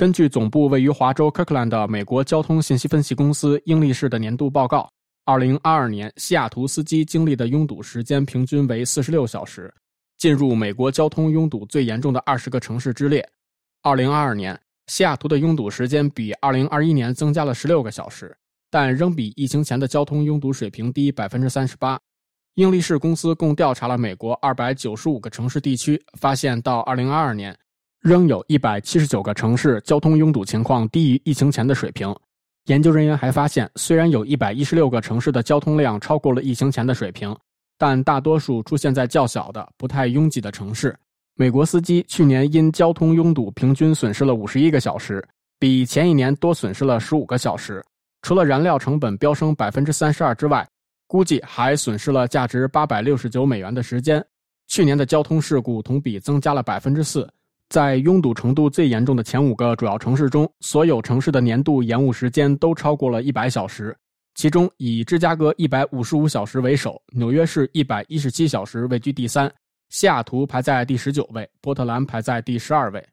根据总部位于华州 Kirkland 的美国交通信息分析公司英利士的年度报告，2022年西雅图司机经历的拥堵时间平均为46小时，进入美国交通拥堵最严重的20个城市之列。2022年，西雅图的拥堵时间比2021年增加了16个小时，但仍比疫情前的交通拥堵水平低 38%。英利士公司共调查了美国295个城市地区，发现到2022年，仍有179个城市交通拥堵情况低于疫情前的水平。研究人员还发现，虽然有116个城市的交通量超过了疫情前的水平，但大多数出现在较小的、不太拥挤的城市。美国司机去年因交通拥堵平均损失了51个小时，比前一年多损失了15个小时。除了燃料成本飙升 32% 之外，估计还损失了价值869美元的时间。去年的交通事故同比增加了 4%。在拥堵程度最严重的前5个主要城市中，所有城市的年度延误时间都超过了100小时，其中以芝加哥155小时为首，纽约市117小时位居第3，西雅图排在第19位，波特兰排在第12位。